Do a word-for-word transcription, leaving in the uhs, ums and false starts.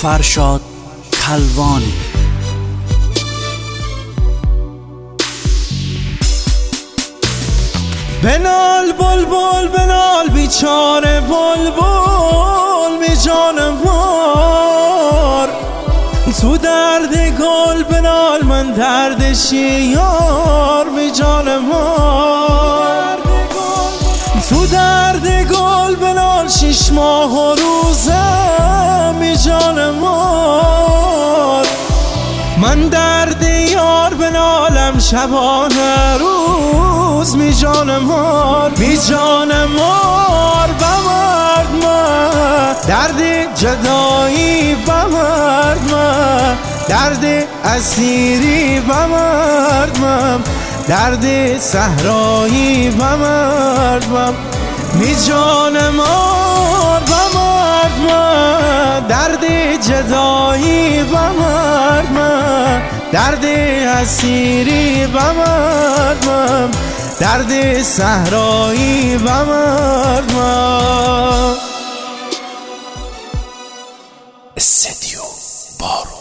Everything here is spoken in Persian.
فرشاد کلوانی. بنال بلبل بنال بیچاره بلبل می جان مار، تو درد گل بنال من دردشی یار می جان مار، تو درد گل بنال شش ماه و روزم می جان مار، من درد یار بنالم شبانه روز می جان مار، می جان مار بمرد من درد جدایی، بمرد من درد اسیری، بمرد من درد صحرایی، بمرد من می جان مار بمرد من درد جدایی، بمرد من درد اسیری، بمرد من درد صحرایی، بمرد من. استدیو بارون.